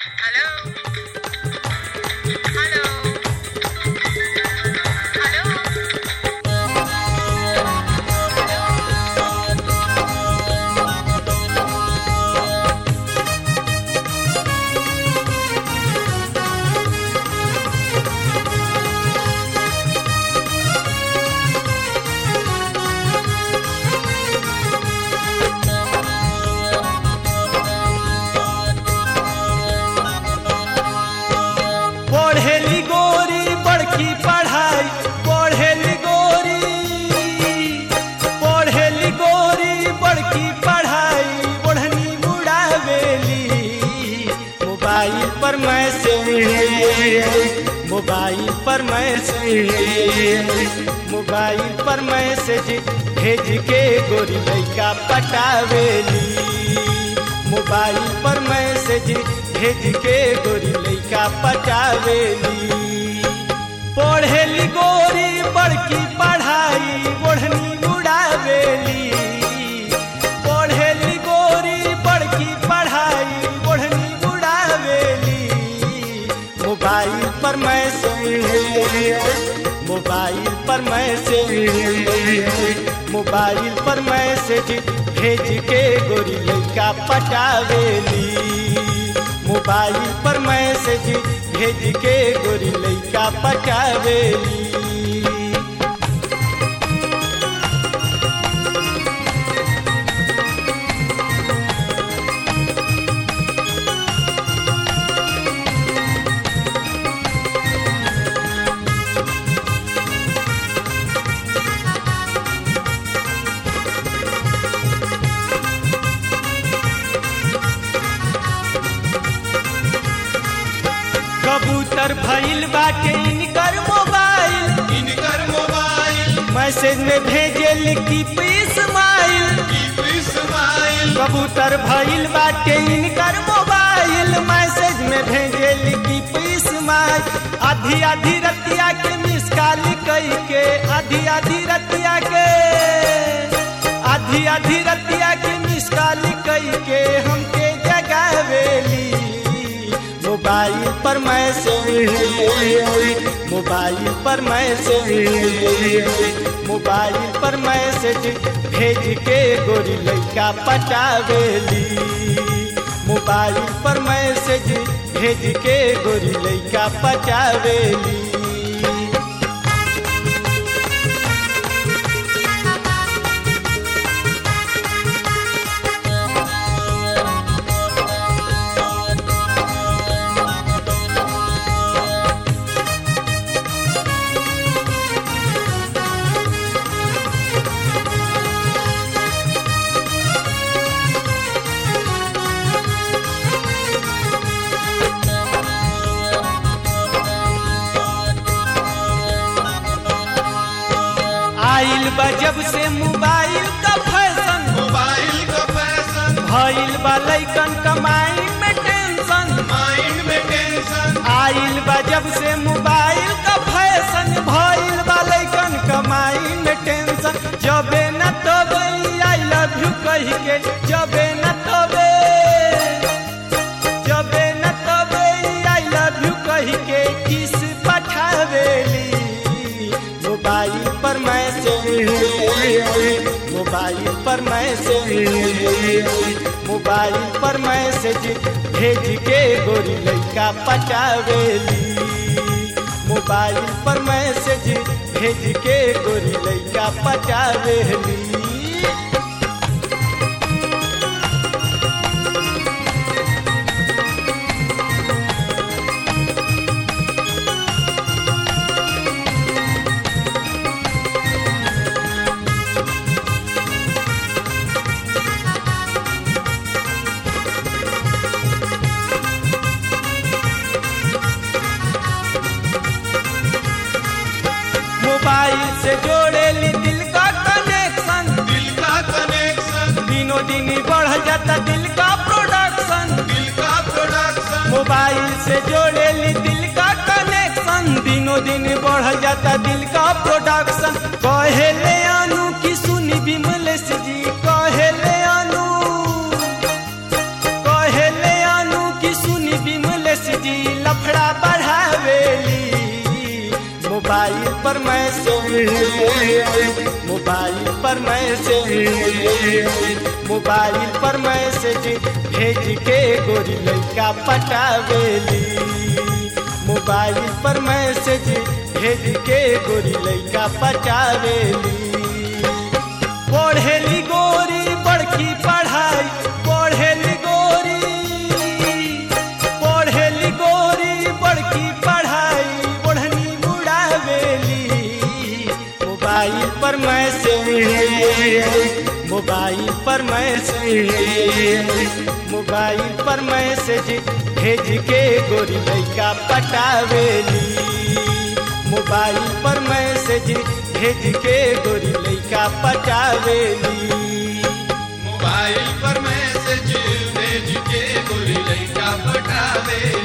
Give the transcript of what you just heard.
Hello? Hello? Hello? पढ़ेली गोरी बड़की पढ़ाई पढ़ेली गोरी बड़की पढ़ाई ओढ़नी मुड़ावेली मोबाइल पर मैसेज भेज के गोरी लइका पटावेली मोबाइल पर मैसेज भेज के गोरी लइका पटावेली पढ़ेली गोरी बड़की पढ़ाई ओढ़नी उड़ावेली पढ़ेली गोरी बड़की पढ़ाई ओढ़नी उड़ावेली मोबाइल पर मैसेज भेज के गोरी लइका पटावेली मोबाइल पर मैसेज भेज के गोरी लइका पटावेली कबूतर भइल बाटे इनकर मोबाइल मैसेज में भेजे लिखी स्माइल कबूतर भइल बाटे इनकर मोबाइल मैसेज में भेजे लिखी स्माइल आधी आधी रतिया के मिस कॉल कई के आधी आधी रतिया के मिस कॉल कई के हमके जगावेली मोबाइल पर मैसेज भेज के गोरी लइका पटावेली मोबाइल पर मैसेज भेज के गोरी लइका पटावेली आइल बा जब से मोबाइल का फैशन भइल बा लइकन का माइंड में टेंशन आइल बा जब से मोबाइल का फैशन भइल बा लइकन का माइंड में टेंशन जबे न तबे आई लव यू कह के जबे न तबे आई लव यू कह के किस पठावेली मोबाइल पर मैसेज भेज के गोरी लइका पटावेली मोबाइल पर मैसेज भेज के गोरी लइका पटावेली मोबाइल से जोड़ेली दिल का कनेक्शन दिनों दिन बढ़ जाता दिल का प्रोडक्शन मोबाइल से जोड़ेली दिल का कनेक्शन दिनों दिन बढ़ जाता दिल का प्रोडक्शन कहेले अनु की सुनी विमलेश जी कहेले अनु की सुनी विमलेश मोबाइल पर मैसेज भेज के गोरी लइका पटावेली। मोबाइल पर मैसेज भेज के गोरी लइका पटावेली। पढ़ेली गोरी बड़की पढ़ाई, पढ़ेली गोरी बड़की पढ़ाई, ओढ़नी मुड़ावेली। मोबाइल पर मैसेज भेज के गोरी लइका पटावेली। मोबाइल पर मैसेज भेज के गोरी लइका पटावेली। मोबाइल पर मैसेज भेज के गोरी लइका पटावेली।